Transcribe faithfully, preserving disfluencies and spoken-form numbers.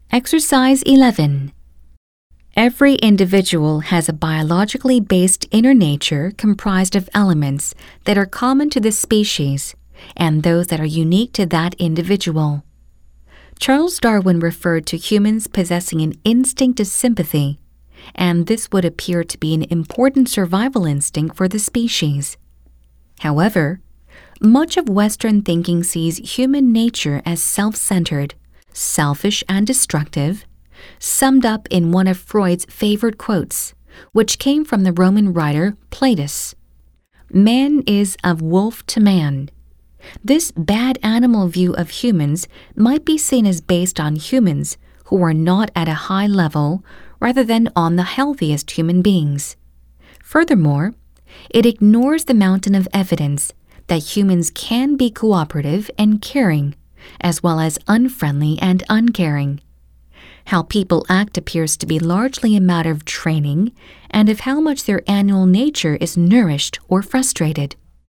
Exercise eleven. Every individual has a biologically based inner nature comprised of elements that are common to the species and those that are unique to that individual. Charles Darwin referred to humans possessing an instinct of sympathy, and this would appear to be an important survival instinct for the species. However, much of Western thinking sees human nature as self-centered, selfish, and destructive, summed up in one of Freud's favorite quotes, which came from the Roman writer Plautus. Man is of wolf to man. This bad animal view of humans might be seen as based on humans who are not at a high level rather than on the healthiest human beings. Furthermore, it ignores the mountain of evidence that humans can be cooperative and caring, as well as unfriendly and uncaring. How people act appears to be largely a matter of training and of how much their annual nature is nourished or frustrated.